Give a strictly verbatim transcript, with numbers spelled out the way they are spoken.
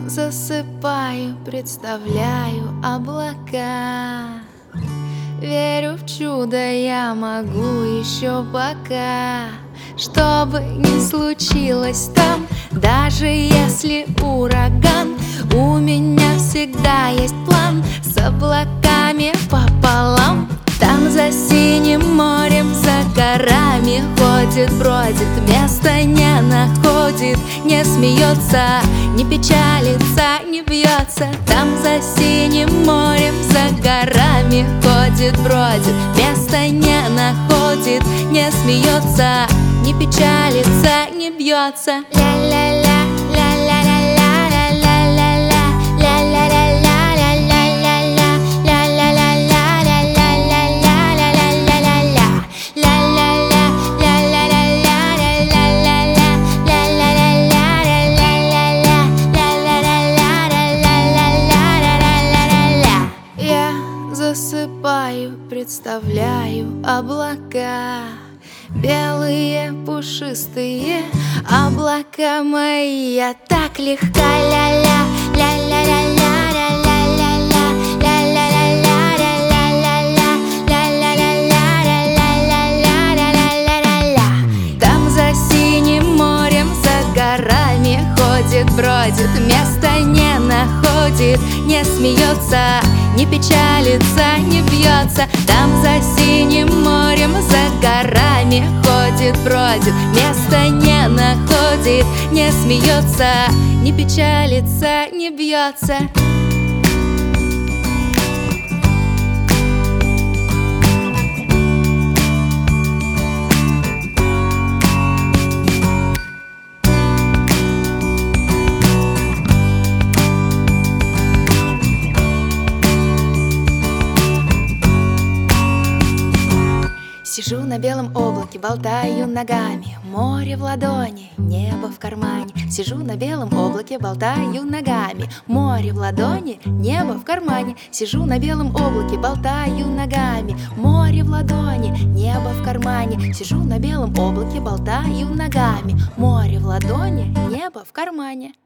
засыпаю, представляю облака. Верю в чудо, я могу еще пока. Что бы ни случилось там, даже если ураган, у меня всегда есть план с облаками пополам. Там за синим морем, за горами ходит, бродит, места не находит, не смеется, не печалится, не бьется. Там за синим морем, за горами ходит, бродит, места не находит, не смеется, не печалится, не бьется. Ля-ля-ля, ля-ля-ля-ля, ля-ля-ля-ля, ля-ля-ля-ля. Засыпаю, представляю облака, белые, пушистые облака мои. Я так легка, ля-ля, ля-ля-ля-ля, ля-ля-ля-ля, ля-ля-ля-ля, ля-ля-ля-ля. Там за синим морем, за горами ходит, бродит, места не находит, не смеется, не печалится, не бьется. Там за синим морем, за горами ходит, бродит, места не находит, не смеется, не печалится, не бьется. Сижу на белом облаке, болтаю ногами, море в ладони, небо в кармане. Сижу на белом облаке, болтаю ногами, море в ладони, небо в кармане. Сижу на белом облаке, болтаю ногами, море в ладони, небо в кармане. Сижу на белом облаке, болтаю ногами, море в ладони, небо в кармане.